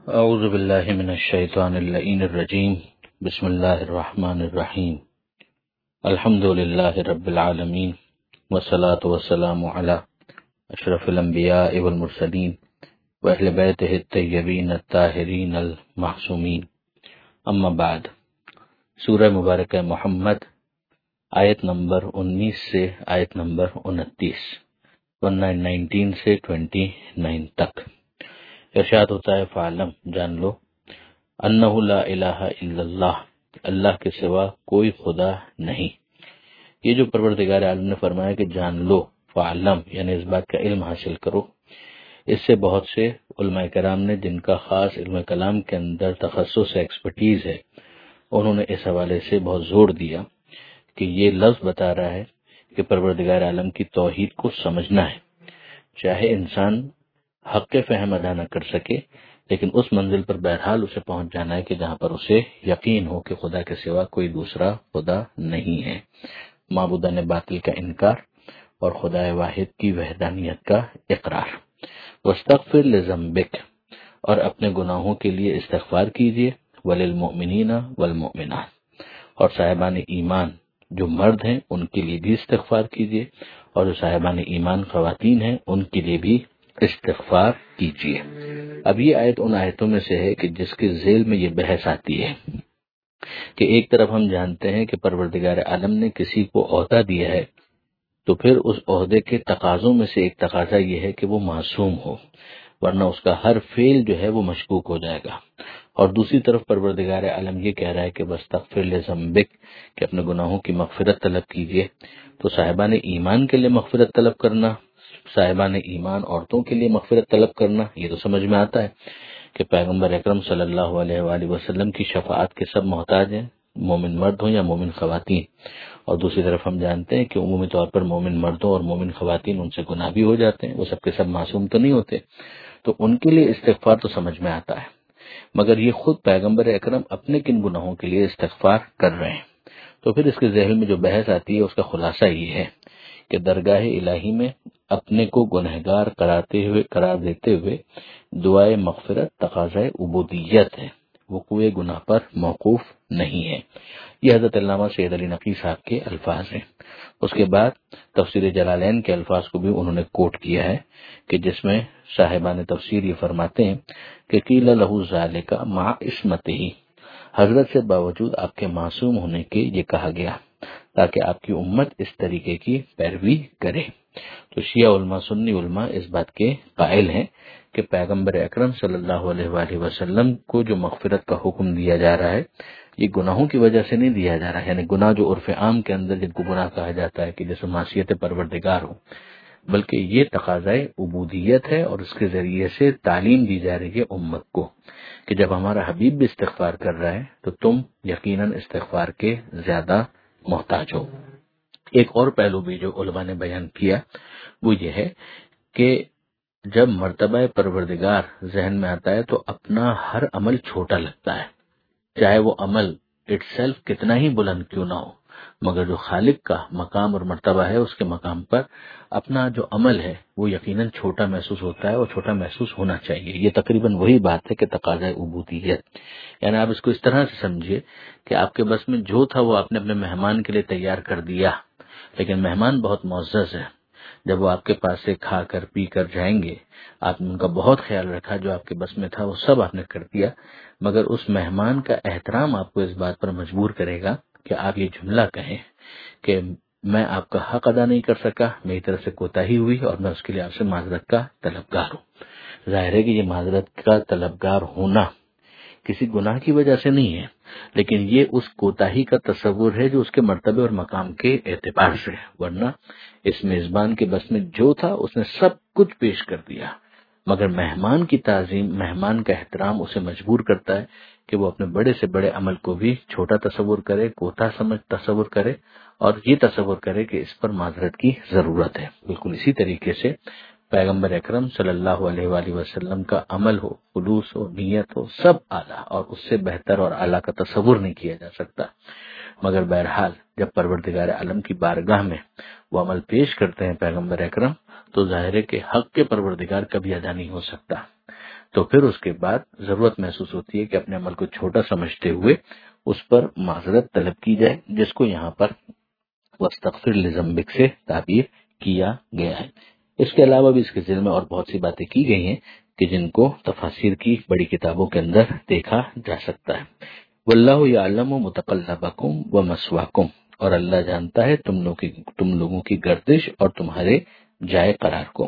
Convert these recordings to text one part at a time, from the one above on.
اعوذ باللہ من الشیطان اللعین الرجیم بسم اللہ الرحمن الرحیم الحمد للہ رب العالمین والصلاة والسلام علی اشرف الانبیاء والمرسلین واہل بیتہ الطیبین الطاہرین المعصومین اما بعد۔ سورہ مبارکہ محمد آیت نمبر 19 سے آیت نمبر 29، 19 سے 29 تک ارشاد ہوتا ہے، فعلم جان لو، انہ لا الہ الا اللہ، اللہ کے سوا کوئی خدا نہیں۔ یہ جو پروردگار عالم نے فرمایا کہ جان لو، فعلم یعنی اس بات کا علم حاصل کرو، اس سے بہت سے علماء کرام نے جن کا خاص علم کلام کے اندر تخصص ایکسپرٹیز ہے، انہوں نے اس حوالے سے بہت زور دیا کہ یہ لفظ بتا رہا ہے کہ پروردگار عالم کی توحید کو سمجھنا ہے، چاہے انسان حق فہم ادا نہ کر سکے، لیکن اس منزل پر بہرحال اسے پہنچ جانا ہے کہ جہاں پر اسے یقین ہو کہ خدا کے سوا کوئی دوسرا خدا نہیں ہے، معبودان باطل کا انکار اور خدا واحد کی وحدانیت کا اقرار۔ واستغفر لذنبک، اور اپنے گناہوں کے لیے استغفار کیجیے، وللمؤمنین والمؤمنات، اور صاحبان ایمان جو مرد ہیں ان کے لیے بھی استغفار کیجیے، اور جو صاحبان ایمان خواتین ہیں ان کے لیے بھی استغفار کیجیے۔ اب یہ آیت ان آیتوں میں سے ہے کہ جس کے ذیل میں یہ بحث آتی ہے کہ ایک طرف ہم جانتے ہیں کہ پروردگار عالم نے کسی کو عہدہ دیا ہے تو پھر اس عہدے کے تقاضوں میں سے ایک تقاضا یہ ہے کہ وہ معصوم ہو، ورنہ اس کا ہر فعل جو ہے وہ مشکوک ہو جائے گا۔ اور دوسری طرف پروردگار عالم یہ کہہ رہا ہے کہ واستغفر لذنبک، کہ اپنے گناہوں کی مغفرت طلب کیجیے۔ تو صاحبان ایمان کے لیے مغفرت طلب کرنا، صاحبان ایمان عورتوں کے لیے مغفرت طلب کرنا، یہ تو سمجھ میں آتا ہے کہ پیغمبر اکرم صلی اللہ علیہ وآلہ وسلم کی شفاعت کے سب محتاج ہیں، مومن مرد ہوں یا مومن خواتین۔ اور دوسری طرف ہم جانتے ہیں کہ عمومی طور پر مومن مردوں اور مومن خواتین ان سے گناہ بھی ہو جاتے ہیں، وہ سب کے سب معصوم تو نہیں ہوتے، تو ان کے لیے استغفار تو سمجھ میں آتا ہے، مگر یہ خود پیغمبر اکرم اپنے کن گناہوں کے لیے استغفار کر رہے ہیں؟ تو پھر اس کے ذہن میں جو بحث آتی ہے اس کا خلاصہ یہ ہے کہ درگاہ الہی میں اپنے کو گنہگار قرار دیتے ہوئے دعائے مغفرت تقاضۂ عبودیت ہے، وقوع گناہ پر موقوف نہیں ہے۔ یہ حضرت علامہ سید علی نقی صاحب کے الفاظ ہیں۔ اس کے بعد تفسیر جلالین کے الفاظ کو بھی انہوں نے کوٹ کیا ہے کہ جس میں صاحبان تفسیر یہ فرماتے ہیں کہ قیل لہ ذالک مع عصمتہ، حضرت سے باوجود آپ کے معصوم ہونے کے یہ کہا گیا تاکہ آپ کی امت اس طریقے کی پیروی کرے۔ تو شیعہ علماء سنی علماء اس بات کے قائل ہیں کہ پیغمبر اکرم صلی اللہ علیہ وآلہ وسلم کو جو مغفرت کا حکم دیا جا رہا ہے یہ گناہوں کی وجہ سے نہیں دیا جا رہا ہے، یعنی گناہ جو عرف عام کے اندر جن کو گناہ کہا جاتا ہے کہ جیسے معصیت پروردگار ہو، بلکہ یہ تقاضۂ عبودیت ہے، اور اس کے ذریعے سے تعلیم دی جا رہی ہے امت کو کہ جب ہمارا حبیب بھی استغفار کر رہا ہے تو تم یقیناً استغفار کے زیادہ محتاج ہو۔ ایک اور پہلو بھی جو علماء نے بیان کیا وہ یہ ہے کہ جب مرتبہ پروردگار ذہن میں آتا ہے تو اپنا ہر عمل چھوٹا لگتا ہے، چاہے وہ عمل اٹسیلف کتنا ہی بلند کیوں نہ ہو، مگر جو خالق کا مقام اور مرتبہ ہے اس کے مقام پر اپنا جو عمل ہے وہ یقیناً چھوٹا محسوس ہوتا ہے، اور چھوٹا محسوس ہونا چاہیے۔ یہ تقریباً وہی بات ہے کہ تقاضۂ عبودیت، یعنی آپ اس کو اس طرح سے سمجھیے کہ آپ کے بس میں جو تھا وہ آپ نے اپنے مہمان کے لیے تیار کر دیا، لیکن مہمان بہت معزز ہے، جب وہ آپ کے پاس سے کھا کر پی کر جائیں گے آپ نے ان کا بہت خیال رکھا، جو آپ کے بس میں تھا وہ سب آپ نے کر دیا، مگر اس مہمان کا احترام آپ کو اس بات پر مجبور کرے گا کہ آپ یہ جملہ کہیں کہ میں آپ کا حق ادا نہیں کر سکا، میری طرف سے کوتاہی ہوئی اور میں اس کے لیے آپ سے معذرت کا طلبگار ہوں۔ ظاہر ہے کہ یہ معذرت کا طلبگار ہونا کسی گناہ کی وجہ سے نہیں ہے، لیکن یہ اس کوتاہی کا تصور ہے جو اس کے مرتبے اور مقام کے اعتبار سے ہے، ورنہ اس میزبان کے بس میں جو تھا اس نے سب کچھ پیش کر دیا، مگر مہمان کی تعظیم، مہمان کا احترام اسے مجبور کرتا ہے کہ وہ اپنے بڑے سے بڑے عمل کو بھی چھوٹا تصور کرے، کوتا سمجھ تصور کرے، اور یہ تصور کرے کہ اس پر معذرت کی ضرورت ہے۔ بالکل اسی طریقے سے پیغمبر اکرم صلی اللہ علیہ وآلہ وسلم کا عمل ہو، خلوص ہو، نیت ہو، سب اعلیٰ، اور اس سے بہتر اور اعلیٰ کا تصور نہیں کیا جا سکتا، مگر بہرحال جب پروردگار عالم کی بارگاہ میں وہ عمل پیش کرتے ہیں پیغمبر اکرم تو ظاہر ہے کہ حق کے پروردگار کبھی ادا نہیں ہو سکتا۔ تو پھر اس کے بعد ضرورت محسوس ہوتی ہے کہ اپنے عمل کو چھوٹا سمجھتے ہوئے اس پر معذرت طلب کی جائے، جس کو یہاں پر واستغفر لذنبک سے تعبیر کیا گیا ہے۔ اس کے علاوہ بھی اس کے ذیل میں اور بہت سی باتیں کی گئی ہیں کہ جن کو تفاسیر کی بڑی کتابوں کے اندر دیکھا جا سکتا ہے۔ واللہ یعلم متقلبکم ومثواکم، اور اللہ جانتا ہے تم لوگوں کی گردش اور تمہارے جائے قرار کو۔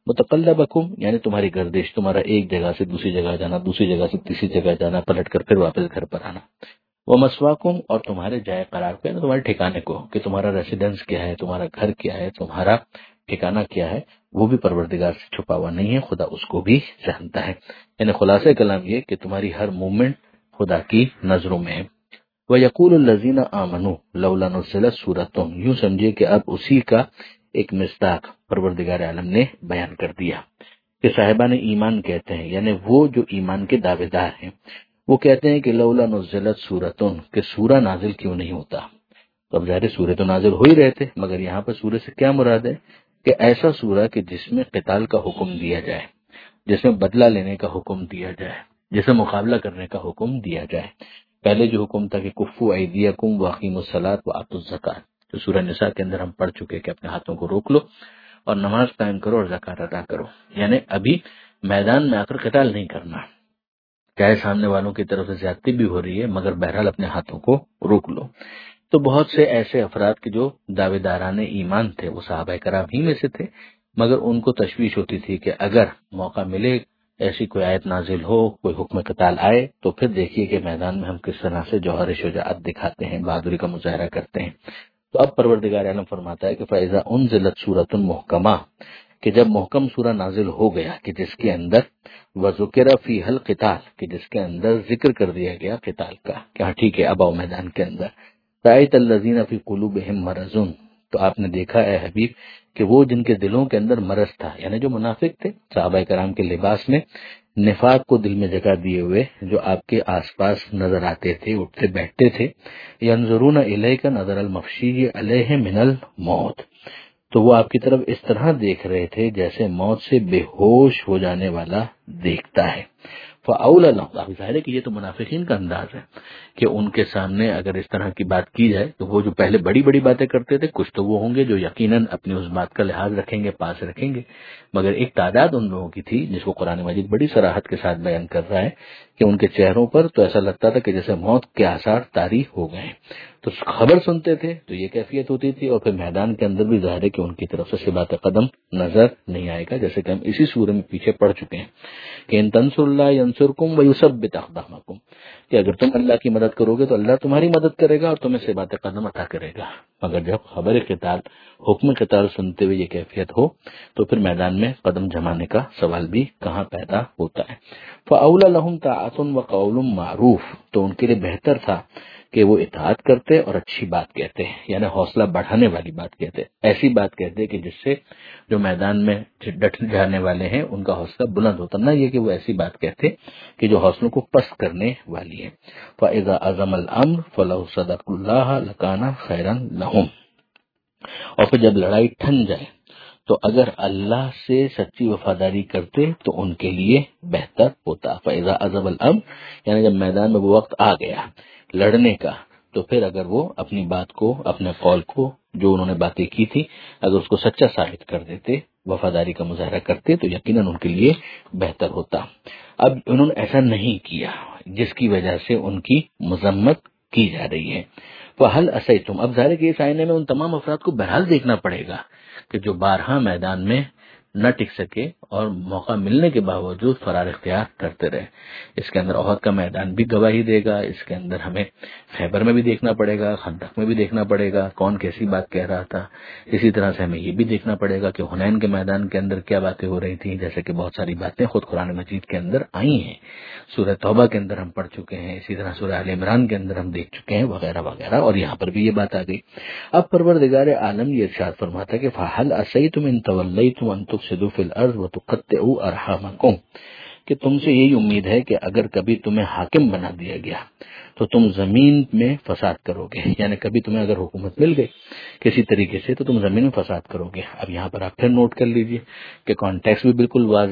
متقلبکم یعنی تمہاری گردش، تمہارا ایک جگہ سے دوسری جگہ جانا، دوسری جگہ سے تیسری جگہ جانا، پلٹ کر پھر واپس گھر پر آنا۔ ومثواکم، اور تمہارے جائے قرار کو یعنی تمہارے ٹھکانے کو، کہ تمہارا ریسیڈنس کیا ہے، تمہارا گھر کیا ہے، تمہارا ٹھکانہ کیا ہے، وہ بھی پروردگار سے چھپا ہوا نہیں ہے، خدا اس کو بھی جانتا ہے۔ یعنی خلاصہ کلام یہ کہ تمہاری ہر مومنٹ خدا کی نظروں میں ہے۔ وَيَقُولُ الَّذِينَ آمَنُوا لَوْلَا نُزِّلَتْ سُورَةٌ، یوں سمجھے کہ اب اسی کا ایک مصداق پروردگار عالم نے بیان کر دیا کہ صاحبان ایمان کہتے ہیں، یعنی وہ جو ایمان کے دعوے دار ہیں، وہ کہتے ہیں کہ لولا نزلت سورتن، کہ سورہ نازل کیوں نہیں ہوتا۔ تو اب ظاہر سورہ تو نازل ہو ہی رہے تھے، مگر یہاں پر سورہ سے کیا مراد ہے کہ ایسا سورہ کہ جس میں قتال کا حکم دیا جائے، جس میں بدلہ لینے کا حکم دیا جائے، جس میں مقابلہ کرنے کا حکم دیا جائے۔ پہلے جو حکم تھا کہ کفوا ایدیکم واقیموا الصلاۃ وآتوا الزکاۃ، جو سورہ نساء کے اندر ہم پڑھ چکے کہ اپنے ہاتھوں کو روک لو اور نماز قائم کرو اور زکات ادا کرو، یعنی ابھی میدان میں آ کر قتال نہیں کرنا، چاہے سامنے والوں کی طرف سے زیادتی بھی ہو رہی ہے، مگر بہرحال اپنے ہاتھوں کو روک لو۔ تو بہت سے ایسے افراد کے جو دعوے داران ایمان تھے وہ صحابہ کرام ہی میں سے تھے، مگر ان کو تشویش ہوتی تھی کہ اگر موقع ملے، ایسی کوئی آیت نازل ہو، کوئی حکم قتال آئے، تو پھر دیکھیے کہ میدان میں ہم کس طرح سے جوہر شجاعت دکھاتے ہیں، بہادری کا مظاہرہ کرتے ہیں۔ تو اب پروردگار عالم فرماتا ہے کہ فَإِذَا أُنزِلَتْ سُورَةٌ مُحْكَمَةٌ، کہ جب محکم سورہ نازل ہو گیا کہ جس کے اندر وَذُكِرَ فِيهَا الْقِتَالُ، کہ جس کے اندر ذکر کر دیا گیا قتال کا کہ ہاں ٹھیک ہے اب آؤ میدان کے اندر، رَأَيْتَ الَّذِينَ فِي قُلُوبِهِم مَرَضٌ، تو آپ نے دیکھا اے حبیب کہ وہ جن کے دلوں کے اندر مرض تھا، یعنی جو منافق تھے، صحابہ کرام کے لباس میں نفاق کو دل میں جگہ دیے ہوئے جو آپ کے آس پاس نظر آتے تھے، اٹھتے بیٹھتے تھے، ينظرون الیک نظر المغشی علیہ من الموت، تو وہ آپ کی طرف اس طرح دیکھ رہے تھے جیسے موت سے بے ہوش ہو جانے والا دیکھتا ہے۔ فَأَوْلَى لَهُمْ، اب ظاہر ہے کہ یہ تو منافقین کا انداز ہے کہ ان کے سامنے اگر اس طرح کی بات کی جائے تو وہ جو پہلے بڑی بڑی باتیں کرتے تھے، کچھ تو وہ ہوں گے جو یقیناً اپنی اس بات کا لحاظ رکھیں گے، پاس رکھیں گے، مگر ایک تعداد ان لوگوں کی تھی جس کو قرآن مجید بڑی صراحت کے ساتھ بیان کر رہا ہے کہ ان کے چہروں پر تو ایسا لگتا تھا کہ جیسے موت کے آثار طاری ہو گئے ہیں۔ تو خبر سنتے تھے تو یہ کیفیت ہوتی تھی، اور پھر میدان کے اندر بھی ظاہر ہے کہ ان کی طرف سے ثبات قدم نظر نہیں آئے گا، جیسے کہ ہم اسی سورہ میں پیچھے پڑھ چکے ہیں کہ ان تنصروا اللہ ینصرکم ویثبت اقدامکم، کہ اگر تم اللہ کی مدد کرو گے تو اللہ تمہاری مدد کرے گا اور تمہیں ثبات قدم عطا کرے گا، مگر جب خبر قتال، حکم قتال سنتے ہوئے یہ کیفیت ہو تو پھر میدان میں قدم جمانے کا سوال بھی کہاں پیدا ہوتا ہے۔ فَأَوْلَى لَهُمْ طَاعَةٌ وَقَوْلٌ مَعْرُوفٌ، تو ان کے لیے بہتر تھا کہ وہ اطاعت کرتے اور اچھی بات کہتے ہیں، یعنی حوصلہ بڑھانے والی بات کہتے، ایسی بات کہتے کہ جس سے جو میدان میں ڈٹ جانے والے ہیں ان کا حوصلہ بلند ہوتا، نہ یہ کہ وہ ایسی بات کہتے کہ جو حوصلوں کو پست کرنے والی ہے۔ فَإِذَا عَزَمَ الْأَمْرُ فَلَوْ صَدَقُوا اللَّهَ لَكَانَ خَيْرًا لَهُمْ، اور پھر جب لڑائی ٹھن جائے تو اگر اللہ سے سچی وفاداری کرتے تو ان کے لیے بہتر ہوتا۔ فَإِذَا عَزَمَ الْأَمْرُ، یعنی جب میدان میں وہ وقت آ گیا لڑنے کا، تو پھر اگر وہ اپنی بات کو، اپنے قول کو، جو انہوں نے باتیں کی تھی، اگر اس کو سچا ثابت کر دیتے، وفاداری کا مظاہرہ کرتے، تو یقیناً ان کے لیے بہتر ہوتا۔ اب انہوں نے ایسا نہیں کیا، جس کی وجہ سے ان کی مذمت کی جا رہی ہے۔ فَهَلْ عَصَيْتُمْ، اب ظاہر ہے کہ اس آئینے میں ان تمام افراد کو بہرحال دیکھنا پڑے گا کہ جو بارہا میدان میں نہ ٹک سکے اور موقع ملنے کے باوجود فرار اختیار کرتے رہے۔ اس کے اندر احد کا میدان بھی گواہی دے گا، اس کے اندر ہمیں خیبر میں بھی دیکھنا پڑے گا، خندق میں بھی دیکھنا پڑے گا کون کیسی بات کہہ رہا تھا، اسی طرح سے ہمیں یہ بھی دیکھنا پڑے گا کہ حنین کے میدان کے اندر کیا باتیں ہو رہی تھیں، جیسے کہ بہت ساری باتیں خود قرآن مجید کے اندر آئی ہیں، سورہ توبہ کے اندر ہم پڑھ چکے ہیں، اسی طرح سورہ آل عمران کے اندر ہم دیکھ چکے ہیں، وغیرہ وغیرہ، اور یہاں پر بھی یہ بات آ گئی۔ اب پروردگار عالم یہ ارشاد فرماتا ہے کہ فَهَلْ عَصَيْتُمْ إِن تَوَلَّيْتُمْ أَن تُفْسِدُوا فِي الْأَرْضِ وَتُقَطِّعُوا أَرْحَامَكُمْ، کہ تم سے یہی امید ہے کہ اگر کبھی تمہیں حاکم بنا دیا گیا تو تم زمین میں فساد کرو گے، یعنی کبھی تمہیں اگر حکومت مل گئی کسی طریقے سے تو تم زمین میں فساد کرو گے۔ اب یہاں پر آپ پھر نوٹ کر لیجئے کہ کانٹیکس بھی بالکل واضح ہے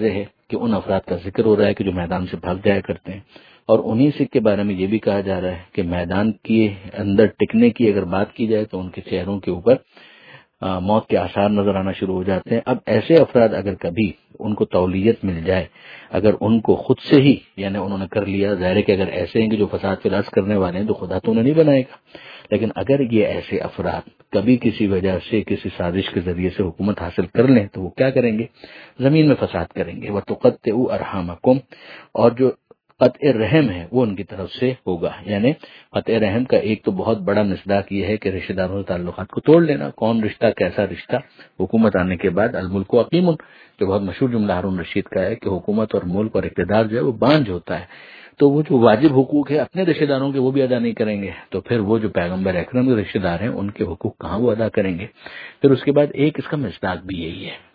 کہ ان افراد کا ذکر ہو رہا ہے کہ جو میدان سے بھاگ جایا کرتے ہیں، اور انہی سے کے بارے میں یہ بھی کہا جا رہا ہے کہ میدان کے اندر ٹکنے کی اگر بات کی جائے تو ان کے چہروں کے اوپر موت کے آثار نظر آنا شروع ہو جاتے ہیں۔ اب ایسے افراد اگر کبھی ان کو تولیت مل جائے، اگر ان کو خود سے ہی یعنی انہوں نے کر لیا، ظاہر ہے کہ اگر ایسے ہیں کہ جو فساد فلاس کرنے والے ہیں تو خدا تو انہیں نہیں بنائے گا، لیکن اگر یہ ایسے افراد کبھی کسی وجہ سے کسی سازش کے ذریعے سے حکومت حاصل کر لیں تو وہ کیا کریں گے؟ زمین میں فساد کریں گے۔ وَتُقَطِّعُوا أَرْحَامَكُمْ، اور جو قطع رحم ہے وہ ان کی طرف سے ہوگا، یعنی قطع رحم کا ایک تو بہت بڑا مصداق یہ ہے کہ رشتہ داروں سے تعلقات کو توڑ لینا۔ کون رشتہ، کیسا رشتہ؟ حکومت آنے کے بعد الملک حکیم، جو بہت مشہور جملہ ہارون رشید کا ہے کہ حکومت اور ملک اور اقتدار جو ہے وہ بانجھ ہوتا ہے، تو وہ جو واجب حقوق ہے اپنے رشتہ داروں کے وہ بھی ادا نہیں کریں گے، تو پھر وہ جو پیغمبر اکرم کے رشتہ دار ہیں ان کے حقوق کہاں وہ ادا کریں گے؟ پھر اس کے بعد ایک اس کا مصداق بھی یہی ہے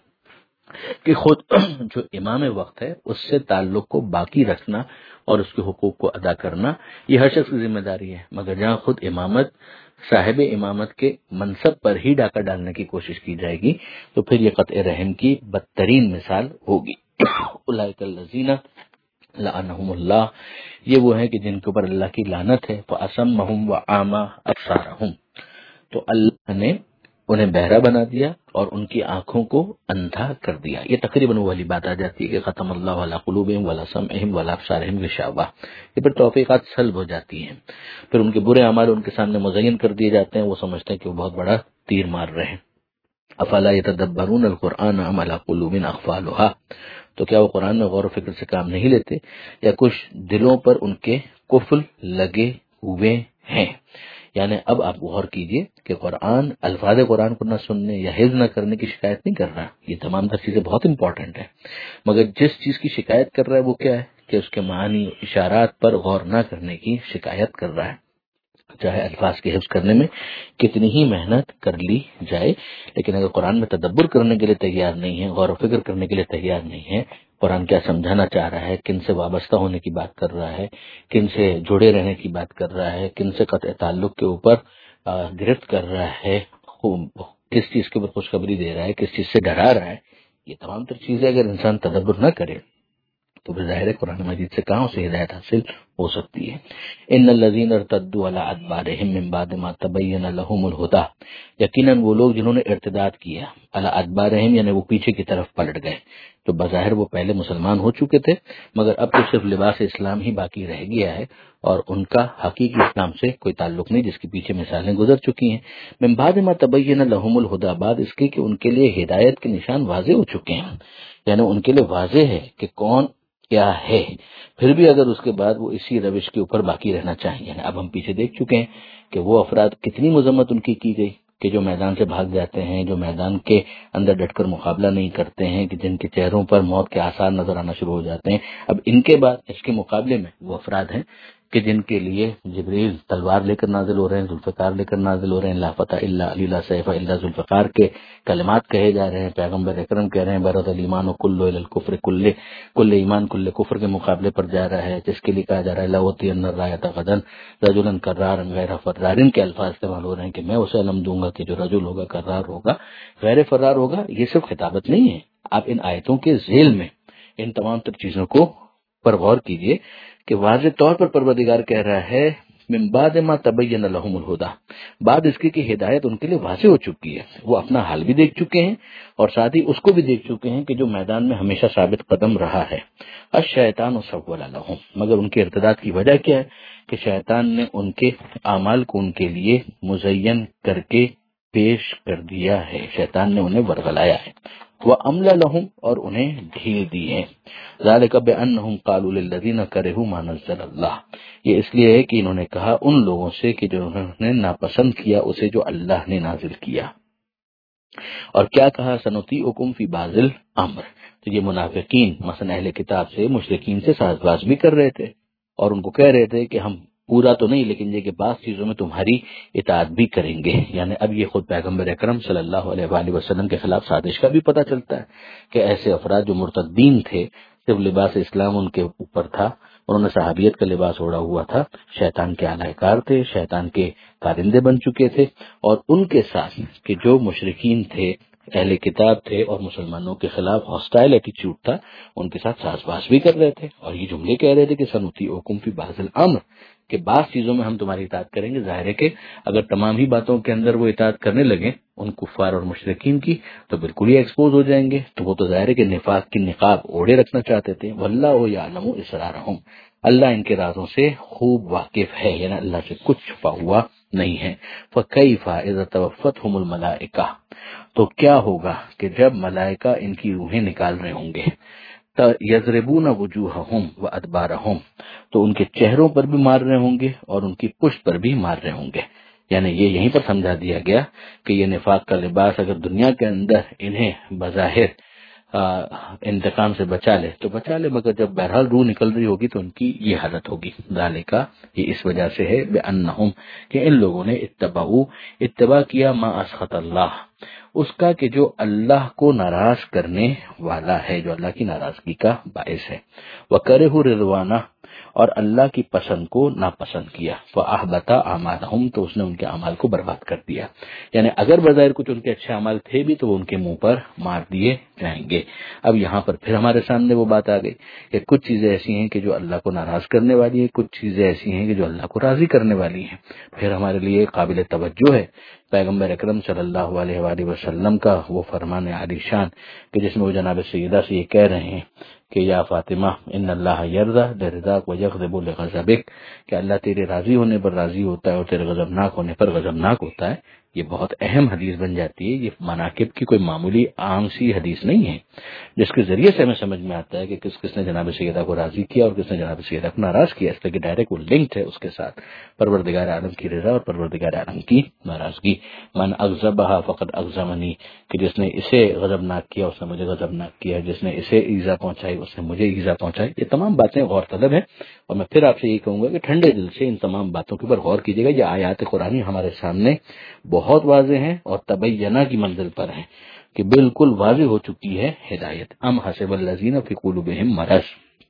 کہ خود جو امام وقت ہے اس سے تعلق کو باقی رکھنا اور اس کے حقوق کو ادا کرنا یہ ہر شخص کی ذمہ داری ہے، مگر جہاں خود امامت صاحب امامت کے منصب پر ہی ڈاکہ ڈالنے کی کوشش کی جائے گی تو پھر یہ قطع رحم کی بدترین مثال ہوگی۔ اولئک الذین لعنہم اللہ، یہ وہ ہیں کہ جن کے اوپر اللہ کی لعنت ہے، فاصمہم واعمی ابصارہم، تو اللہ نے انہیں بہرا بنا دیا اور ان کی آنکھوں کو اندھا کر دیا۔ یہ تقریباً وہ والی بات آ جاتی ہے کہ ختم اللہ علی قلوبہم وعلی سمعہم وعلی ابصارہم غشاوہ، یہ پھر توفیقات سلب ہو جاتی ہیں، پھر ان کے برے اعمال ان کے سامنے مزین کر دیے جاتے ہیں، وہ سمجھتے ہیں کہ وہ بہت بڑا تیر مار رہے ہیں۔ افلا یتدبرون القرآن ام علی قلوب اقفالها، تو کیا وہ قرآن میں غور و فکر سے کام نہیں لیتے یا کچھ دلوں پر ان کے قفل لگے ہوئے ہیں؟ یعنی اب آپ غور کیجئے کہ قرآن، الفاظ قرآن کو نہ سننے یا حفظ نہ کرنے کی شکایت نہیں کر رہا، یہ تمام تر چیزیں بہت امپورٹنٹ ہیں، مگر جس چیز کی شکایت کر رہا ہے وہ کیا ہے کہ اس کے معنی اشارات پر غور نہ کرنے کی شکایت کر رہا ہے۔ چاہے الفاظ کے حفظ کرنے میں کتنی ہی محنت کر لی جائے، لیکن اگر قرآن میں تدبر کرنے کے لیے تیار نہیں ہے، غور و فکر کرنے کے لیے تیار نہیں ہے، قرآن کیا سمجھانا چاہ رہا ہے، کن سے وابستہ ہونے کی بات کر رہا ہے، کن سے جڑے رہنے کی بات کر رہا ہے، کن سے قطع تعلق کے اوپر گرفت کر رہا ہے، کس چیز کے اوپر خوشخبری دے رہا ہے، کس چیز سے ڈرا رہا ہے، یہ تمام تر چیزیں اگر انسان تدبر نہ کرے تو بظاہر قرآن مجید سے کہاں سے ہدایت حاصل ہو سکتی ہے۔ ان الذین ارتدوا علی ادبارہم من بعد ما تبین لهم الہدی، یقیناً وہ لوگ جنہوں نے ارتداد کیا علی ادبارہم یعنی وہ پیچھے کی طرف پلٹ گئے، تو بظاہر وہ پہلے مسلمان ہو چکے تھے مگر اب تو صرف لباس اسلام ہی باقی رہ گیا ہے اور ان کا حقیقی اسلام سے کوئی تعلق نہیں، جس کے پیچھے مثالیں گزر چکی ہیں۔ من بعد ما تبین لهم الہدی، بعد اس کے کہ ان کے لیے ہدایت کے نشان واضح ہو چکے ہیں، یعنی ان کے لیے واضح ہے کہ کون کیا ہے، پھر بھی اگر اس کے بعد وہ اسی روش کے اوپر باقی رہنا چاہیں، یعنی اب ہم پیچھے دیکھ چکے ہیں کہ وہ افراد کتنی مذمت ان کی گئی کہ جو میدان سے بھاگ جاتے ہیں، جو میدان کے اندر ڈٹ کر مقابلہ نہیں کرتے ہیں، کہ جن کے چہروں پر موت کے آثار نظر آنا شروع ہو جاتے ہیں۔ اب ان کے بعد اس کے مقابلے میں وہ افراد ہیں کہ جن کے لیے جبریل تلوار لے کر نازل ہو رہے ہیں، ذوالفقار لے کر نازل ہو رہے ہیں، لا فتح الا علی لا سیف الا ذوالفقار کے کلمات کہے جا رہے ہیں، پیغمبر اکرم کہہ رہے ہیں برد الایمان کل الی الکفر کل ایمان کل کفر کے مقابلے پر جا رہا ہے، جس کے لیے کہا جا رہا ہے لاوطین الرایۃ غدا رجلا کرارا غیر فرار، کے الفاظ استعمال ہو رہے ہیں کہ میں اسے علم دوں گا کہ جو رجل ہوگا کرار ہوگا غیر فرار ہوگا۔ یہ صرف خطابت نہیں ہے، آپ ان آیتوں کے ذیل میں ان تمام تر چیزوں کو پر غور کیجئے کہ واضح طور پر پروردگار کہہ رہا ہے من بعد ما تبین لهم الہدی، بعد اس کے کہ ہدایت ان کے لیے واضح ہو چکی ہے، وہ اپنا حال بھی دیکھ چکے ہیں اور ساتھ ہی اس کو بھی دیکھ چکے ہیں کہ جو میدان میں ہمیشہ ثابت قدم رہا ہے۔ الشیطان سول لهم، مگر ان کے ارتداد کی وجہ کیا ہے کہ شیطان نے ان کے اعمال کو ان کے لیے مزین کر کے پیش کر دیا ہے، شیطان نے انہیں ورغلایا ہے۔ وَأَمْلَى لَهُمْ، اور انہیں ڈھیل دی ہے۔ ذَلِكَ بِأَنَّهُمْ قَالُوا لِلَّذِينَ كَرِهُوا مَا نَزَّلَ اللَّهُ، یہ اس لیے ہے کہ انہوں نے کہا ان لوگوں سے کہ جو انہوں نے ناپسند کیا اسے جو اللہ نے نازل کیا، اور کیا کہا سَنُطِيعُكُمْ فِي بَعْضِ الْأَمْرِ، تو یہ منافقین مثلا اہل کتاب سے مشرکین سے ساز باز بھی کر رہے تھے اور ان کو کہہ رہے تھے کہ ہم پورا تو نہیں لیکن یہ کہ بعض چیزوں میں تمہاری اطاعت بھی کریں گے، یعنی اب یہ خود پیغمبر اکرم صلی اللہ علیہ وآلہ وسلم کے خلاف سازش کا بھی پتہ چلتا ہے کہ ایسے افراد جو مرتدین تھے، صرف لباس اسلام ان کے اوپر تھا، انہوں نے صحابیت کا لباس اوڑھا ہوا تھا، شیطان کے اعلی کار تھے، شیطان کے کارندے بن چکے تھے، اور ان کے ساتھ کہ جو مشرکین تھے اہل کتاب تھے اور مسلمانوں کے خلاف ہاسٹائل ایٹیچیوڈ تھا، ان کے ساتھ ساز باز بھی کر رہے تھے اور یہ جملے کہہ رہے تھے کہ سنطیعکم فی بعض الامر، کہ بعض چیزوں میں ہم تمہاری اطاعت کریں گے۔ ظاہر ہے کہ اگر تمام ہی باتوں کے اندر وہ اطاعت کرنے لگے ان کفار اور مشرکین کی تو بالکل ہی ایکسپوز ہو جائیں گے، تو وہ تو ظاہر ہے کہ نفاق کی نقاب اوڑھے رکھنا چاہتے تھے۔ واللہ یعلم اسرارہم، اللہ ان کے رازوں سے خوب واقف ہے، یعنی اللہ سے کچھ چھپا ہوا نہیں ہے۔ فکیف اذا توفتہم الملائکہ، تو کیا ہوگا کہ جب ملائکہ ان کی روحیں نکال رہے ہوں گے، یضربون وجوہہم وادبارہم، تو ان کے چہروں پر بھی مار رہے ہوں گے اور ان کی پشت پر بھی مار رہے ہوں گے۔ یعنی یہ یہیں پر سمجھا دیا گیا کہ یہ نفاق کا لباس اگر دنیا کے اندر انہیں بظاہر انتقام سے بچا لے تو بچا لے، مگر جب بہرحال روح نکل رہی ہوگی تو ان کی یہ حالت ہوگی۔ ذالک، یہ اس وجہ سے ہے بانہم، کہ ان لوگوں نے اتباع کیا ما اسخط اللہ، اس کا کہ جو اللہ کو ناراض کرنے والا ہے، جو اللہ کی ناراضگی کا باعث ہے، وکرہوا رضوانہ، اور اللہ کی پسند کو ناپسند کیا، فاحبط اعمالہم، تو اس نے ان کے اعمال کو برباد کر دیا۔ یعنی اگر بظاہر کچھ ان کے اچھے اعمال تھے بھی تو وہ ان کے منہ پر مار دیے جائیں گے۔ اب یہاں پر پھر ہمارے سامنے وہ بات آ گئی کہ کچھ چیزیں ایسی ہیں کہ جو اللہ کو ناراض کرنے والی ہیں، کچھ چیزیں ایسی ہیں کہ جو اللہ کو راضی کرنے والی ہیں۔ پھر ہمارے لیے قابل توجہ ہے پیغمبر اکرم صلی اللہ علیہ وآلہ وسلم کا وہ فرمان عالی شان کہ جس میں وہ جناب سیدہ سے یہ کہہ رہے ہیں کہ یا فاطمہ ان اللہ یرضی لرضاک ویغضب لغضبک، کہ اللہ تیرے راضی ہونے پر راضی ہوتا ہے اور تیرے غضبناک ہونے پر غضبناک ہوتا ہے۔ یہ بہت اہم حدیث بن جاتی ہے، یہ مناقب کی کوئی معمولی عام سی حدیث نہیں ہے، جس کے ذریعے سے ہمیں سمجھ میں آتا ہے کہ کس نے جناب سیدہ کو راضی کیا اور کس نے جناب سیدہ کو ناراض کیا، اس لیے کہ ڈائریکٹ وہ لنکڈ ہے اس کے ساتھ پروردگار عالم کی رضا اور پروردگار عالم کی ناراضگی۔ من اغضبها فقد اغضبنی، کہ جس نے اسے غضبناک کیا اس نے مجھے غضبناک کیا، جس نے اسے ایذا پہنچائی اس نے مجھے ایذا پہنچائی۔ یہ تمام باتیں غور طلب ہیں، اور میں پھر آپ سے یہ کہوں گا کہ ٹھنڈے دل سے ان تمام باتوں کے اوپر غور کیجیے گا۔ یہ آیات قرآنی ہمارے سامنے بہت واضح ہیں اور تبینہ کی منزل پر ہیں کہ بالکل واضح ہو چکی ہے ہدایت۔ ام حسب الذین فی قلوبہم مرض،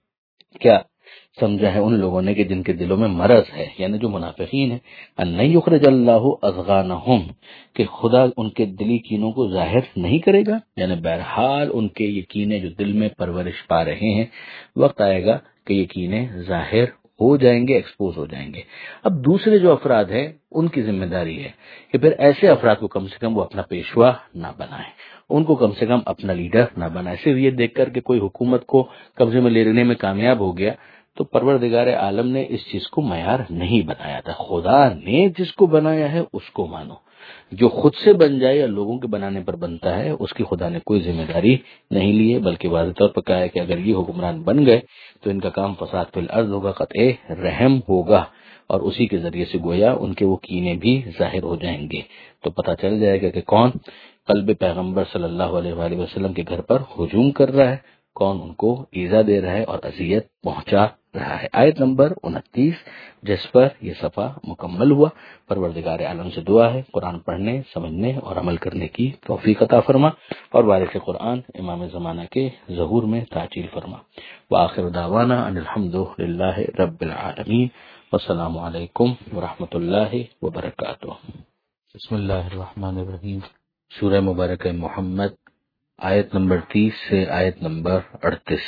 کیا سمجھا ہے ان لوگوں نے کہ جن کے دلوں میں مرض ہے، یعنی جو منافقین ہیں، ان یخرج اللہ اضغانہم، کہ خدا ان کے دلی کینوں کو ظاہر نہیں کرے گا، یعنی بہرحال ان کے یہ کینے جو دل میں پرورش پا رہے ہیں، وقت آئے گا کہ یہ کینے ظاہر ہو جائیں گے، ایکسپوز ہو جائیں گے۔ اب دوسرے جو افراد ہیں ان کی ذمہ داری ہے کہ پھر ایسے افراد کو کم سے کم وہ اپنا پیشوا نہ بنائیں، ان کو کم سے کم اپنا لیڈر نہ بنائیں۔ صرف یہ دیکھ کر کہ کوئی حکومت کو قبضے میں لینے میں کامیاب ہو گیا تو پروردگار عالم نے اس چیز کو معیار نہیں بنایا تھا، خدا نے جس کو بنایا ہے اس کو مانو۔ جو خود سے بن جائے یا لوگوں کے بنانے پر بنتا ہے اس کی خدا نے کوئی ذمہ داری نہیں لی ہے، بلکہ واضح طور پر کہا ہے کہ اگر یہ حکمران بن گئے تو ان کا کام فساد فی الارض ہوگا، قطع رحم ہوگا، اور اسی کے ذریعے سے گویا ان کے وہ کینے بھی ظاہر ہو جائیں گے۔ تو پتہ چل جائے گا کہ کون قلب پیغمبر صلی اللہ علیہ وآلہ وسلم کے گھر پر ہجوم کر رہا ہے، کون ان کو ایذا دے رہا ہے اور اذیت پہنچا رہا ہے۔ آیت نمبر 29 جس پر یہ صفحہ مکمل ہوا۔ پروردگار عالم سے دعا ہے قرآن پڑھنے، سمجھنے اور عمل کرنے کی توفیق عطا فرما، اور وارث قرآن امام زمانہ کے ظہور میں تعجیل فرما۔ وآخر دعوانا ان الحمد للہ رب العالمین، والسلام علیکم ورحمۃ اللہ وبرکاتہ۔ بسم اللہ الرحمن الرحیم۔ سورہ مبارکہ محمد، آیت نمبر 30 سے آیت نمبر 38،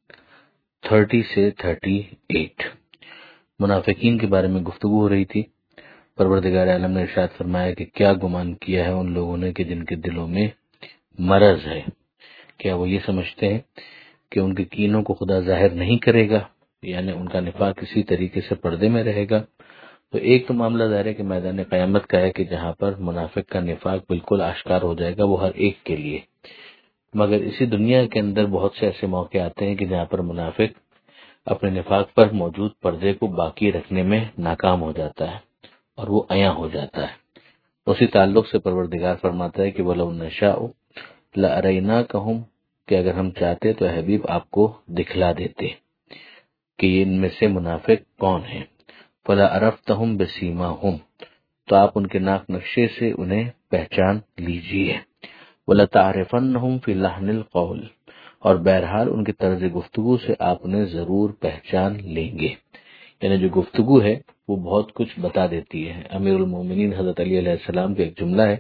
30 سے 38 منافقین کے بارے میں گفتگو ہو رہی تھی۔ پروردگار عالم نے ارشاد فرمایا کہ کیا گمان کیا ہے ان لوگوں نے کہ جن کے دلوں میں مرض ہے، کیا وہ یہ سمجھتے ہیں کہ ان کے کینوں کو خدا ظاہر نہیں کرے گا، یعنی ان کا نفاق کسی طریقے سے پردے میں رہے گا۔ تو ایک تو معاملہ ظاہر ہے کہ میدان قیامت کا ہے کہ جہاں پر منافق کا نفاق بالکل آشکار ہو جائے گا، وہ ہر ایک کے لیے، مگر اسی دنیا کے اندر بہت سے ایسے موقع آتے ہیں کہ جہاں پر منافق اپنے نفاق پر موجود پردے کو باقی رکھنے میں ناکام ہو جاتا ہے اور وہ عیاں ہو جاتا ہے۔ اسی تعلق سے پروردگار فرماتا ہے کہ وَلَوْ نَشَاءُ لَأَرَيْنَاكَهُمْ، کہ اگر ہم چاہتے تو اے حبیب آپ کو دکھلا دیتے کہ ان میں سے منافق کون ہیں۔ فَلَا عَرَفْتَهُمْ بِسِيمَاهُمْ، تو آپ ان کے ناک نقشے سے انہیں پہچان لیجئے۔ وَلَتَعْرِفَنَّهُمْ فِي لَحْنِ الْقَوْلِ، اور بہرحال ان کے طرز گفتگو سے آپ انہیں ضرور پہچان لیں گے۔ یعنی جو گفتگو ہے وہ بہت کچھ بتا دیتی ہے۔ امیر المومنین حضرت علی علیہ السلام کا ایک جملہ ہے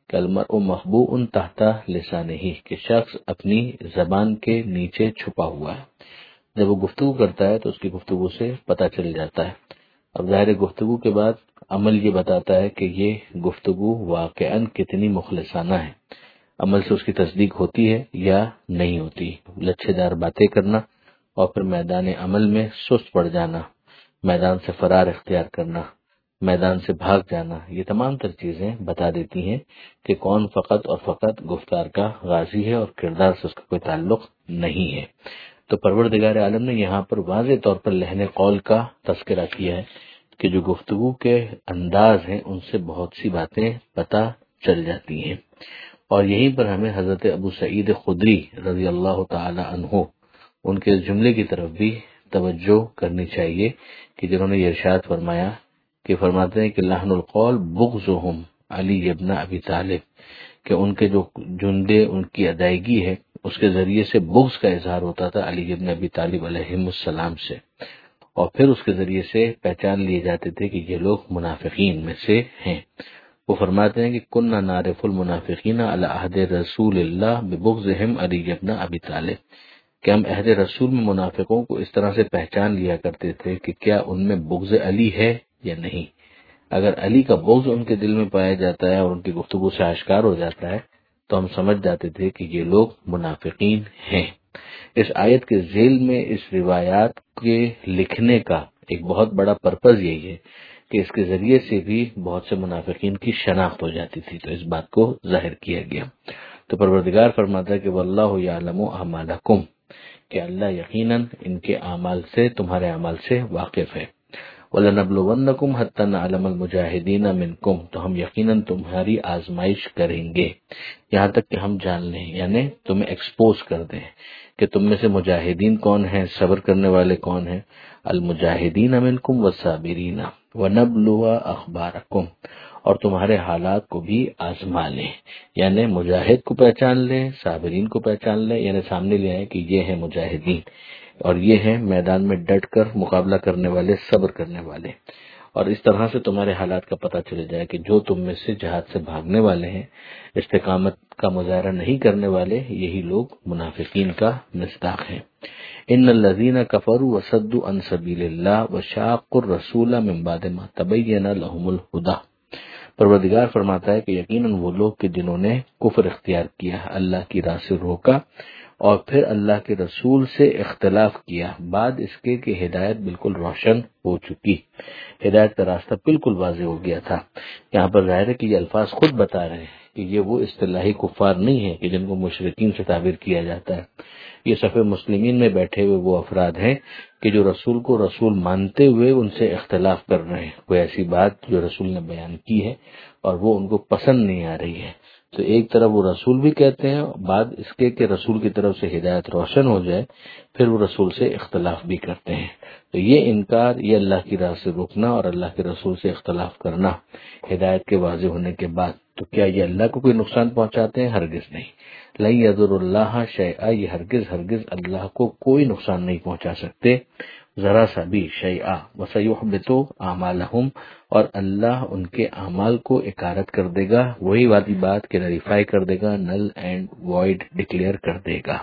کہ المرء محبوء تحت لسانہ، کہ شخص اپنی زبان کے نیچے چھپا ہوا ہے. جب وہ گفتگو کرتا ہے تو اس کی گفتگو سے پتہ چل جاتا ہے. اب ظاہر گفتگو کے بعد عمل یہ بتاتا ہے کہ یہ گفتگو واقعاً کتنی مخلصانہ ہے. عمل سے اس کی تصدیق ہوتی ہے یا نہیں ہوتی. لچھے دار باتیں کرنا اور پھر میدان عمل میں سست پڑ جانا، میدان سے فرار اختیار کرنا، میدان سے بھاگ جانا، یہ تمام تر چیزیں بتا دیتی ہیں کہ کون فقط اور فقط گفتار کا غازی ہے اور کردار سے اس کا کوئی تعلق نہیں ہے. تو پروردگار عالم نے یہاں پر واضح طور پر لحن قول کا تذکرہ کیا ہے کہ جو گفتگو کے انداز ہیں ان سے بہت سی باتیں پتہ چل جاتی ہیں. اور یہیں پر ہمیں حضرت ابو سعید خدری رضی اللہ تعالی عنہ ان کے جملے کی طرف بھی توجہ کرنی چاہیے کہ جنہوں نے یہ ارشاد فرمایا کہ فرماتے ہیں کہ لحن القول بغضهم علی ابن ابی طالب، کہ ان کے جو جملے ان کی ادائیگی ہے اس کے ذریعے سے بغض کا اظہار ہوتا تھا علی ابن ابی طالب علیہ السلام سے، اور پھر اس کے ذریعے سے پہچان لیے جاتے تھے کہ یہ لوگ منافقین میں سے ہیں. وہ فرماتے ہیں کہ کننا نعرف المنافقین علی عہد رسول اللہ ببغضهم علی ابن ابی طالب، کہ ہم عہد رسول میں منافقوں کو اس طرح سے پہچان لیا کرتے تھے کہ کیا ان میں بغض علی ہے یا نہیں. اگر علی کا بغض ان کے دل میں پایا جاتا ہے اور ان کی گفتگو سے آشکار ہو جاتا ہے تو ہم سمجھ جاتے تھے کہ یہ لوگ منافقین ہیں. اس آیت کے ذیل میں اس روایات کے لکھنے کا ایک بہت بڑا پرپز یہی ہے کہ اس کے ذریعے سے بھی بہت سے منافقین کی شناخت ہو جاتی تھی، تو اس بات کو ظاہر کیا گیا. تو پروردگار فرماتا ہے کہ واللہ یعلم اعمالکم، کہ اللہ یقیناً ان کے اعمال سے، تمہارے اعمال سے واقف ہے. وَلَنَبْلُوَنَّكُمْ حَتَّى نَعْلَمَ الْمُجَاهِدِينَ مِنْكُمْ، تو ہم یقیناً تمہاری آزمائش کریں گے یہاں تک کہ ہم جان لیں، یعنی تمہیں ایکسپوز کر دیں کہ تم میں سے مجاہدین کون ہیں، صبر کرنے والے کون ہیں. المجاہدین منکم والصابرین وَنَبْلُوَ أَخْبَارَكُمْ، اور تمہارے حالات کو بھی آزما لیں، یعنی مجاہد کو پہچان لیں، صابرین کو پہچان لیں، یعنی سامنے لے آئیں کہ یہ ہیں مجاہدین اور یہ ہیں میدان میں ڈٹ کر مقابلہ کرنے والے، صبر کرنے والے. اور اس طرح سے تمہارے حالات کا پتہ چل جائے کہ جو تم میں سے جہاد سے بھاگنے والے ہیں، استقامت کا مظاہرہ نہیں کرنے والے، یہی لوگ منافقین کا مصداق ہیں. ان الذين كفروا وصدوا عن سبيل الله وشاقوا الرسول من بعد ما تبين لهم الهدى، پروردگار فرماتا ہے کہ یقیناً وہ لوگ کہ جنہوں نے کفر اختیار کیا، اللہ کی راہ سے روکا اور پھر اللہ کے رسول سے اختلاف کیا بعد اس کے کہ ہدایت بالکل روشن ہو چکی، ہدایت کا راستہ بالکل واضح ہو گیا تھا. یہاں پر ظاہر ہے کہ یہ الفاظ خود بتا رہے ہیں کہ یہ وہ اصطلاحی کفار نہیں ہیں کہ جن کو مشرکین سے تعبیر کیا جاتا ہے. یہ صف مسلمین میں بیٹھے ہوئے وہ افراد ہیں کہ جو رسول کو رسول مانتے ہوئے ان سے اختلاف کر رہے ہیں. کوئی ایسی بات جو رسول نے بیان کی ہے اور وہ ان کو پسند نہیں آ رہی ہے، تو ایک طرف وہ رسول بھی کہتے ہیں، بعد اس کے کہ رسول کی طرف سے ہدایت روشن ہو جائے پھر وہ رسول سے اختلاف بھی کرتے ہیں. تو یہ انکار، یہ اللہ کی راہ سے روکنا اور اللہ کے رسول سے اختلاف کرنا ہدایت کے واضح ہونے کے بعد، تو کیا یہ اللہ کو کوئی نقصان پہنچاتے ہیں؟ ہرگز نہیں. لن یضر اللہ شیئا، یہ ہرگز اللہ کو کوئی نقصان نہیں پہنچا سکتے ذرا سا بھی. شیئا وسیحبط اعمالہم، اور اللہ ان کے اعمال کو اکارت کر دے گا، وہی والی بات کہ نلیفائی کر دے گا، نل اینڈ وائڈ ڈکلیئر کر دے گا.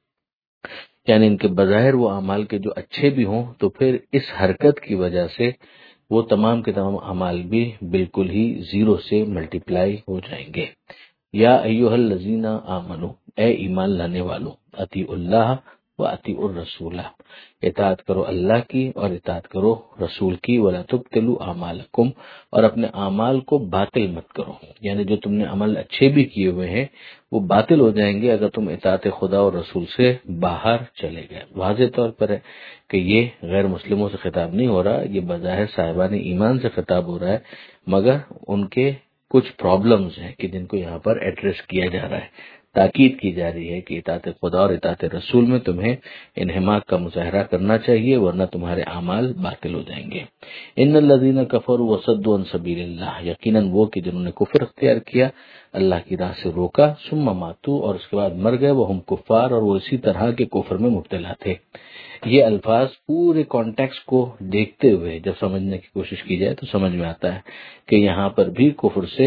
یعنی ان کے بظاہر وہ اعمال کے جو اچھے بھی ہوں تو پھر اس حرکت کی وجہ سے وہ تمام کے تمام اعمال بھی بالکل ہی زیرو سے ملٹیپلائی ہو جائیں گے. یا ایھا الذین آمنو، اے ایمان لانے والو، اطیعوا اللہ و اطیعوا الرسول، اطاعت کرو اللہ کی اور اطاعت کرو رسول کی. ولا تبطلوا اعمالکم، اور اپنے اعمال کو باطل مت کرو، یعنی جو تم نے عمل اچھے بھی کیے ہوئے ہیں وہ باطل ہو جائیں گے اگر تم اطاعت خدا اور رسول سے باہر چلے گئے. واضح طور پر ہے کہ یہ غیر مسلموں سے خطاب نہیں ہو رہا، یہ بظاہر صاحبان ایمان سے خطاب ہو رہا ہے، مگر ان کے کچھ پرابلمز ہیں کہ جن کو یہاں پر ایڈریس کیا جا رہا ہے. تاکید کی جا رہی ہے کہ اطاعت خدا اور اطاعت رسول میں تمہیں انہماک کا مظاہرہ کرنا چاہیے ورنہ تمہارے اعمال باطل ہو جائیں گے. ان الذین کفروا وصدوا عن سبیل اللہ، یقیناً وہ کہ جنہوں نے کفر اختیار کیا، اللہ کی راہ سے روکا، ثم ماتوا، اور اس کے بعد مر گئے، وہ ہم کفار، اور وہ اسی طرح کے کفر میں مبتلا تھے. یہ الفاظ پورے کانٹیکسٹ کو دیکھتے ہوئے جب سمجھنے کی کوشش کی جائے تو سمجھ میں آتا ہے کہ یہاں پر بھی کفر سے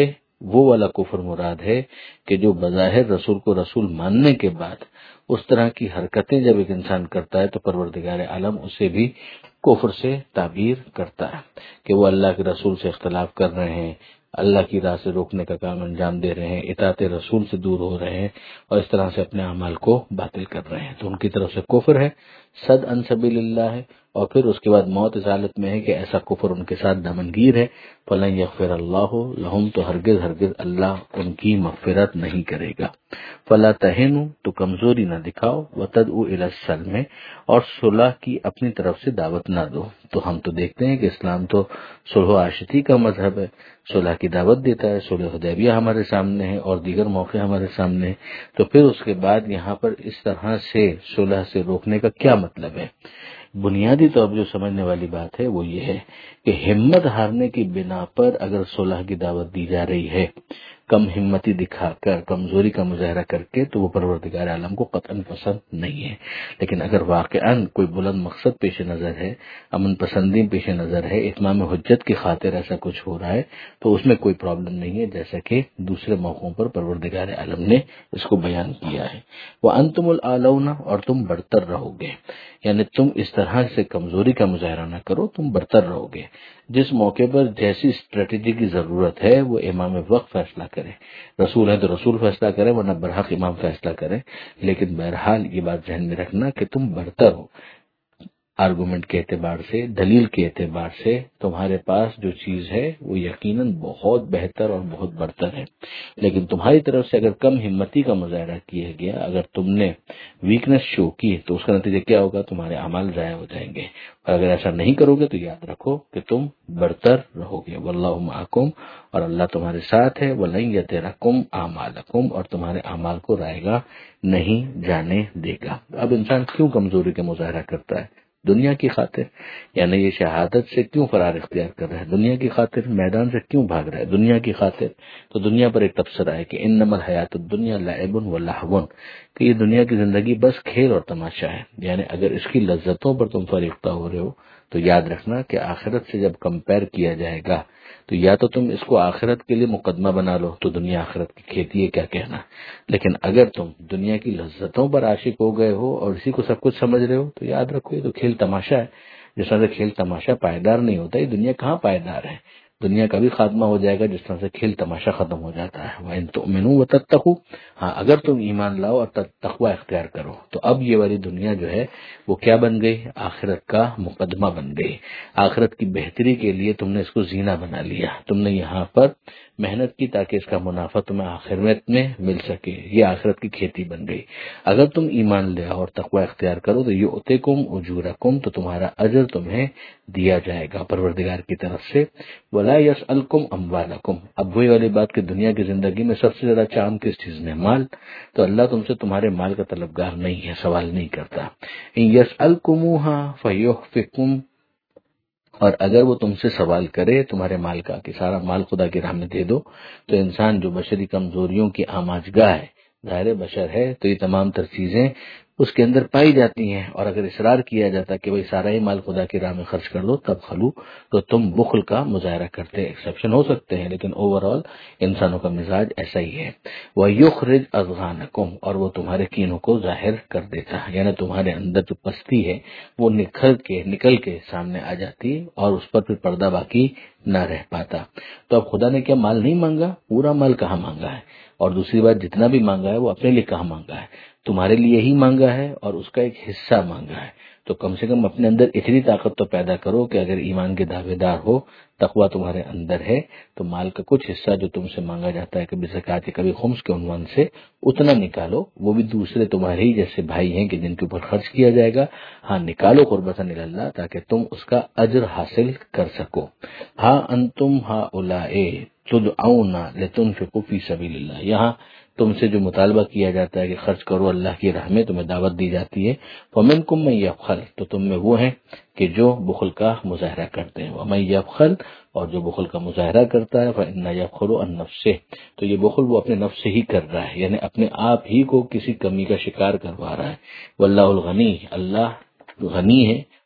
وہ والا کفر مراد ہے کہ جو بظاہر رسول کو رسول ماننے کے بعد اس طرح کی حرکتیں جب ایک انسان کرتا ہے تو پروردگار عالم اسے بھی کفر سے تعبیر کرتا ہے کہ وہ اللہ کے رسول سے اختلاف کر رہے ہیں، اللہ کی راہ سے روکنے کا کام انجام دے رہے ہیں، اطاعت رسول سے دور ہو رہے ہیں اور اس طرح سے اپنے اعمال کو باطل کر رہے ہیں، تو ان کی طرف سے کفر ہے، صد عن سبیل اللہ ہے، اور پھر اس کے بعد موت اس حالت میں ہے کہ ایسا کفر ان کے ساتھ دامنگیر ہے، فلن یغفر اللہ لہم، تو ہرگز ہرگز اللہ ان کی مغفرت نہیں کرے گا، فلا تہنوا، تو کمزوری نہ دکھاؤ، وتدعوا الی السلم، اور صلح کی اپنی طرف سے دعوت نہ دو۔ تو ہم تو دیکھتے ہیں کہ اسلام تو صلح و عاشتی کا مذہب ہے، صلح کی دعوت دیتا ہے، صلح حدیبیہ ہمارے سامنے ہے اور دیگر موقع ہمارے سامنے ہے، تو پھر اس کے بعد یہاں پر اس طرح سے صلح سے روکنے کا کیا مطلب ہے؟ بنیادی طور پر جو سمجھنے والی بات ہے وہ یہ ہے کہ ہمت ہارنے کی بنا پر اگر صلح کی دعوت دی جا رہی ہے، کم ہمتی دکھا کر، کمزوری کا مظاہرہ کر کے، تو وہ پروردگار عالم کو قطعاً پسند نہیں ہے۔ لیکن اگر واقعاً کوئی بلند مقصد پیش نظر ہے، امن پسندی پیش نظر ہے، اتمام حجت کی خاطر ایسا کچھ ہو رہا ہے، تو اس میں کوئی پرابلم نہیں ہے، جیسا کہ دوسرے موقعوں پر پروردگار عالم نے اس کو بیان کیا ہے۔ وَأَنْتُمُ الْأَعْلَوْنَ، اور تم برتر رہو گے، یعنی تم اس طرح سے کمزوری کا مظاہرہ نہ کرو، تم برتر رہو گے۔ جس موقع پر جیسی اسٹریٹجی کی ضرورت ہے وہ امام وقت فیصلہ کرے، رسول ہے تو رسول فیصلہ کرے، ورنہ برحق امام فیصلہ کرے، لیکن بہرحال یہ بات ذہن میں رکھنا کہ تم برتر ہو، آرگومنٹ کے اعتبار سے، دلیل کے اعتبار سے تمہارے پاس جو چیز ہے وہ یقیناً بہت بہتر اور بہت برتر ہے، لیکن تمہاری طرف سے اگر کم ہمتی کا مظاہرہ کیا گیا، اگر تم نے ویکنس شو کی، تو اس کا نتیجہ کیا ہوگا؟ تمہارے اعمال ضائع ہو جائیں گے، اور اگر ایسا نہیں کرو گے تو یاد رکھو کہ تم برتر رہو گے۔ واللہ معکم، اور اللہ تمہارے ساتھ ہے، ولن یترکم اعمالکم، اور تمہارے اعمال کو رائے گا نہیں جانے دے گا۔ اب انسان کیوں کمزوری کا مظاہرہ کرتا ہے؟ دنیا کی خاطر، یعنی یہ شہادت سے کیوں فرار اختیار کر رہا ہے؟ دنیا کی خاطر، میدان سے کیوں بھاگ رہا ہے؟ دنیا کی خاطر۔ تو دنیا پر ایک تبصرہ ہے کہ انما الحیات الدنیا لعب و لہو، کہ یہ دنیا کی زندگی بس کھیل اور تماشا ہے، یعنی اگر اس کی لذتوں پر تم فریفتہ ہو رہے ہو تو یاد رکھنا کہ آخرت سے جب کمپیر کیا جائے گا تو یا تو تم اس کو آخرت کے لیے مقدمہ بنا لو، تو دنیا آخرت کی کھیتی ہے، کیا کہنا، لیکن اگر تم دنیا کی لذتوں پر عاشق ہو گئے ہو اور اسی کو سب کچھ سمجھ رہے ہو تو یاد رکھو یہ تو کھیل تماشا ہے۔ جس طرح سے کھیل تماشا پائیدار نہیں ہوتا، یہ دنیا کہاں پائیدار ہے؟ دنیا کا بھی خاتمہ ہو جائے گا جس طرح سے کھیل تماشا ختم ہو جاتا ہے۔ وَإِن تُؤْمِنُوا وَتَتَّقُوا، ہاں اگر تم ایمان لاؤ اور تقوی اختیار کرو تو اب یہ والی دنیا جو ہے وہ کیا بن گئی؟ آخرت کا مقدمہ بن گئی، آخرت کی بہتری کے لیے تم نے اس کو زینہ بنا لیا، تم نے یہاں پر محنت کی تاکہ اس کا منافع تمہیں آخرت میں مل سکے، یہ آخرت کی کھیتی بن گئی۔ اگر تم ایمان لے اور تقوی اختیار کرو تو یؤتکم اجورکم، تو تمہارا اجر تمہیں دیا جائے گا پروردگار کی طرف سے۔ ولا یسألکم اموالکم، اب وہی والی بات کہ دنیا کی زندگی میں سب سے زیادہ چاہم کس چیز میں؟ مال، تو اللہ تم سے تمہارے مال کا طلبگار نہیں ہے، سوال نہیں کرتا۔ ان یسألکموہا فیحفکم، اور اگر وہ تم سے سوال کرے تمہارے مال کا کہ سارا مال خدا کی راہ میں دے دو، تو انسان جو بشری کمزوریوں کی آماجگاہ ہے، ظاہر بشر ہے تو یہ تمام تر چیزیں اس کے اندر پائی جاتی ہیں، اور اگر اصرار کیا جاتا کہ بھئی سارا ہی مال خدا کی راہ میں خرچ کر دو تب خلو، تو تم بخل کا مظاہرہ کرتے، ایکسیپشن ہو سکتے ہیں لیکن اوورال انسانوں کا مزاج ایسا ہی ہے۔ وَيُخْرِجْ أَضْغَانَكُمْ، اور وہ تمہارے کینوں کو ظاہر کر دیتا ہے، یعنی تمہارے اندر جو پستی ہے وہ نکل کے سامنے آ جاتی اور اس پر پھر پردہ باقی نہ رہ پاتا۔ تو اب خدا نے کیا مال نہیں مانگا؟ پورا مال کہاں مانگا ہے، اور دوسری بات جتنا بھی مانگا ہے وہ اپنے لیے کہاں مانگا ہے؟ تمہارے لیے ہی مانگا ہے اور اس کا ایک حصہ مانگا ہے۔ تو کم سے کم اپنے اندر اتنی طاقت تو پیدا کرو کہ اگر ایمان کے دعوے دار ہو، تقویٰ تمہارے اندر ہے، تو مال کا کچھ حصہ جو تم سے مانگا جاتا ہے کبھی زکوٰۃ کبھی خمس کے عنوان سے، اتنا نکالو، وہ بھی دوسرے تمہارے ہی جیسے بھائی ہیں کہ جن کے اوپر خرچ کیا جائے گا، ہاں نکالو قربتاً الی اللہ تاکہ تم اس کا اجر حاصل کر سکو۔ ہاں انتم ہؤلاء تدعون لتنفقوا فی سبیل اللہ، یہاں تم سے جو مطالبہ کیا جاتا ہے کہ خرچ کرو اللہ کی راہ میں، تمہیں دعوت دی جاتی ہے، فمنکم من یبخل، تو تم میں وہ ہیں کہ جو بخل کا مظاہرہ کرتے ہیں، ومن یبخل، اور جو بخل کا مظاہرہ کرتا ہے فإنما یبخل عن نفسہ، تو یہ بخل وہ اپنے نفس سے ہی کر رہا ہے، یعنی اپنے آپ ہی کو کسی کمی کا شکار کروا رہا ہے۔ واللہ الغنی، اللہ غنی ہے،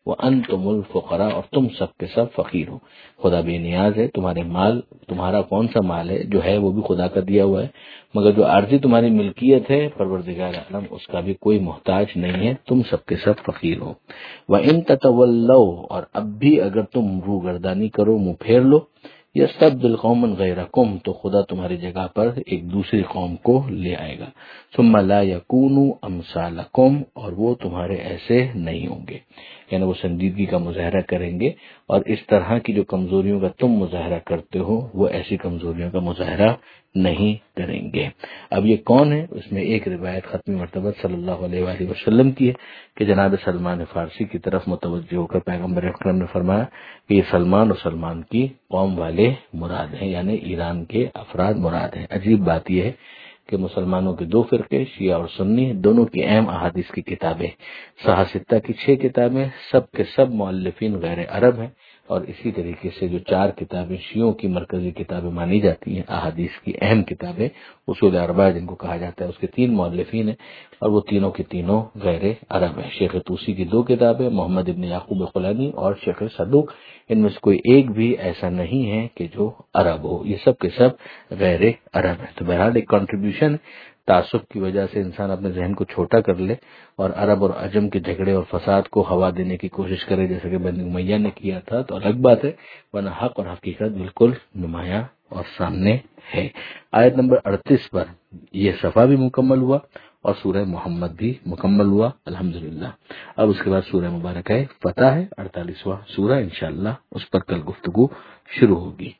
وَأَنْتُمُ الْفُقَرَاءُ، اور تم سب کے سب فقیر ہو. خدا بے نیاز ہے، تمہارے مال، تمہارا کون سا مال ہے جو ہے وہ بھی خدا کا دیا ہوا ہے، مگر جو عارضی تمہاری ملکیت ہے پروردگار عالم اس کا بھی کوئی محتاج نہیں ہے، تم سب کے سب فقیر ہو. وَإِن تَتَوَلَّوْا، اور اب بھی اگر تم روگردانی کرو، منہ پھیر لو، یستبدل قوما غیرکم، تو خدا تمہاری جگہ پر ایک دوسری قوم کو لے آئے گا. ثم لا یکونوا امثالکم، اور وہ تمہارے ایسے نہیں ہوں گے، یعنی وہ سنجیدگی کا مظاہرہ کریں گے اور اس طرح کی جو کمزوریوں کا تم مظاہرہ کرتے ہو وہ ایسی کمزوریوں کا مظاہرہ نہیں کریں گے. اب یہ کون ہے؟ اس میں ایک روایت ختم مرتبہ صلی اللہ علیہ وآلہ وسلم کی ہے کہ جناب سلمان فارسی کی طرف متوجہ ہو کر پیغمبر اکرم نے فرمایا کہ یہ سلمان اور سلمان کی قوم والے مراد ہیں، یعنی ایران کے افراد مراد ہیں. عجیب بات یہ ہے کہ مسلمانوں کے دو فرقے، شیعہ اور سنی، دونوں کی اہم احادیث کی کتابیں، صحاح ستہ کی 6 کتابیں، سب کے سب مؤلفین غیر عرب ہیں، اور اسی طریقے سے جو 4 کتابیں شیعوں کی مرکزی کتابیں مانی جاتی ہیں، احادیث کی اہم کتابیں، اصول اربعہ جن کو کہا جاتا ہے، اس کے 3 مؤلفین ہیں اور وہ تینوں کے تینوں غیر عرب ہیں. شیخ طوسی کی 2 کتابیں، محمد ابن یعقوب قلانی اور شیخ صدوق، ان میں سے کوئی ایک بھی ایسا نہیں ہے کہ جو عرب ہو، یہ سب کے سب غیر عرب ہیں. تو بہرحال ایک کنٹریبیوشن، تعصب کی وجہ سے انسان اپنے ذہن کو چھوٹا کر لے اور عرب اور عجم کے جھگڑے اور فساد کو ہوا دینے کی کوشش کرے جیسے کہ بنی امیہ نے کیا تھا، تو الگ بات ہے، ورنہ حق اور حقیقت بالکل نمایاں اور سامنے ہے. آیت نمبر 38 پر یہ صفحہ بھی مکمل ہوا اور سورہ محمد بھی مکمل ہوا الحمدللہ. اب اس کے بعد سورہ مبارکہ فتح ہے، 48واں سورہ، انشاءاللہ اس پر کل گفتگو شروع ہوگی.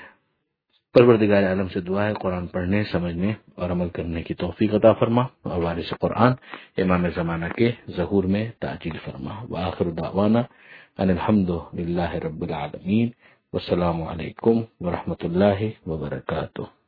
پروردگار عالم سے دعا ہے قرآن پڑھنے، سمجھنے اور عمل کرنے کی توفیق عطا فرما، اور وارث قرآن امام زمانہ کے ظہور میں تعجیل فرما. وآخر دعوانا ان الحمد للہ رب العالمین، والسلام علیکم ورحمۃ اللہ وبرکاتہ.